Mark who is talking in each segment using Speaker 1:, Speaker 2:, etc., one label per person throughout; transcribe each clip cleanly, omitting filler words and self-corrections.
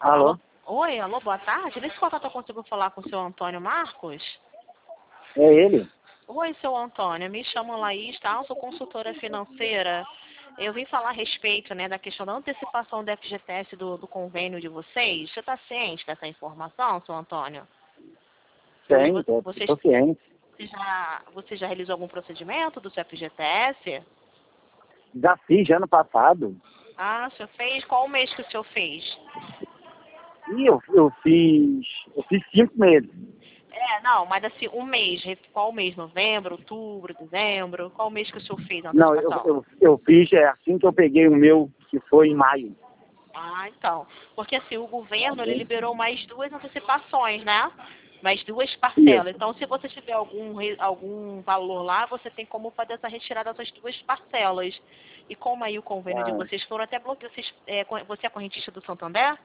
Speaker 1: Alô?
Speaker 2: Oi, alô, boa tarde. Nesse contato eu consigo falar com o seu Antônio Marcos?
Speaker 1: É ele?
Speaker 2: Oi, seu Antônio. Me chamo Laís, tá? Eu sou consultora financeira. Eu vim falar a respeito, né, da questão da antecipação do FGTS do convênio de vocês. Você está ciente dessa informação, seu Antônio? Hoje
Speaker 1: Tem,
Speaker 2: vocês,
Speaker 1: tô ciente.
Speaker 2: você já realizou algum procedimento do seu FGTS?
Speaker 1: Já fiz ano passado.
Speaker 2: Ah, o senhor fez? Qual o mês que o senhor fez?
Speaker 1: E eu fiz 5 meses.
Speaker 2: Não, mas assim, um mês. Qual mês? Novembro, outubro, dezembro? Qual mês que o senhor fez a
Speaker 1: Não,
Speaker 2: antecipação?
Speaker 1: eu fiz assim que eu peguei o meu, que foi em maio.
Speaker 2: Ah, então. Porque assim, o governo ele liberou mais duas antecipações, né? Mais duas parcelas.
Speaker 1: Isso.
Speaker 2: Então, se você tiver algum valor lá, você tem como fazer essa retirada dessas duas parcelas. E como aí o convênio de
Speaker 1: Ah,
Speaker 2: vocês foram até bloqueados. Você é correntista do Santander?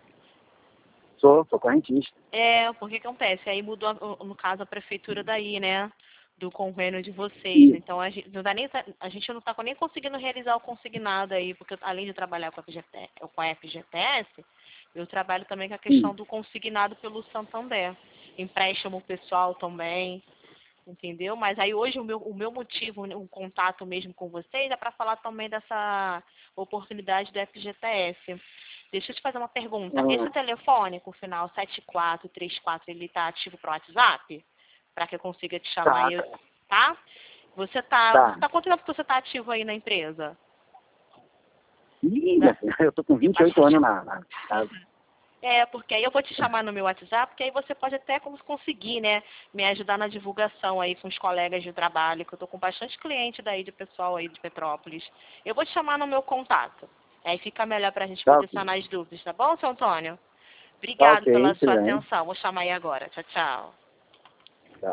Speaker 1: sou correntista.
Speaker 2: Porque acontece? Aí mudou, no caso, a prefeitura daí, né? Do convênio de vocês.
Speaker 1: E,
Speaker 2: Então, a gente não está nem conseguindo realizar o consignado aí, porque além de trabalhar com a FGTS, eu trabalho também com a
Speaker 1: e,
Speaker 2: questão do consignado pelo Santander. Empréstimo pessoal também, entendeu? Mas aí hoje o meu motivo, o contato mesmo com vocês é para falar também dessa oportunidade do FGTS. Deixa eu te fazer uma pergunta. Esse
Speaker 1: ah,
Speaker 2: telefone com o final 7434, ele está ativo para o WhatsApp? Para que eu consiga te chamar
Speaker 1: tá,
Speaker 2: aí, tá? Você
Speaker 1: tá.
Speaker 2: tá quanto tempo que você está ativo aí na empresa?
Speaker 1: Ih, minha
Speaker 2: Né?
Speaker 1: filha, eu tô com
Speaker 2: E
Speaker 1: 28
Speaker 2: bastante.
Speaker 1: anos na casa.
Speaker 2: Porque aí eu vou te chamar no meu WhatsApp, porque aí você pode até conseguir, né, me ajudar na divulgação aí com os colegas de trabalho, que eu tô com bastante cliente daí de pessoal aí de Petrópolis. Eu vou te chamar no meu contato. Aí fica melhor pra gente
Speaker 1: Tá
Speaker 2: poder
Speaker 1: ok.
Speaker 2: sanar as dúvidas, tá bom, seu Antônio?
Speaker 1: Tá
Speaker 2: Obrigado pela
Speaker 1: ok, tudo
Speaker 2: sua
Speaker 1: bem.
Speaker 2: atenção. Vou chamar aí agora. Tchau, tchau.